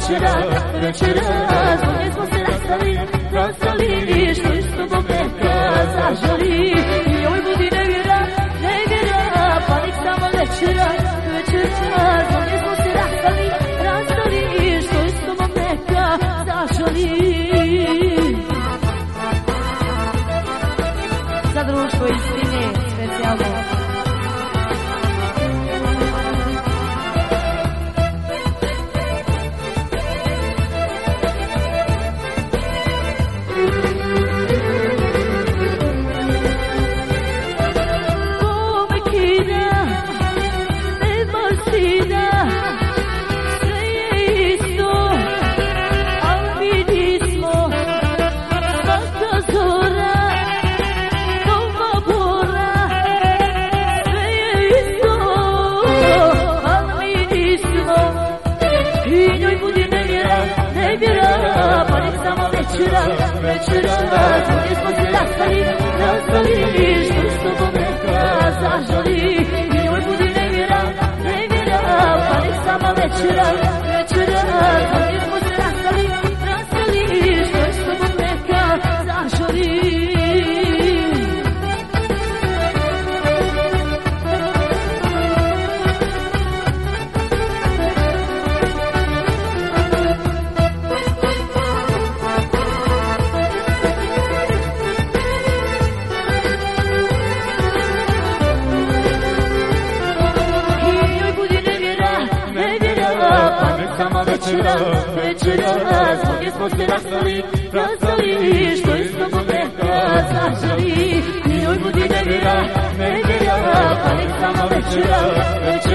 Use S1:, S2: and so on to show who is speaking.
S1: večeras, ovdje smo se rastali, što iz tobom neka zažali. I oj budi nevjera, pa nek samo večeras, ovdje smo se rastali, što iz tobom neka zažali. Za društvo istine, specijalno. Večeras, ovdje smo se rastali, što s tobom neka zažali. I oj budi nevjera, pa nek sama večeras, ovdje smo se rastali, što s tobom neka zažali. Večeras, ovdje smo se rastali, što iz tobom neka zažali. I oj budi nevjera, pa nek sama večeras,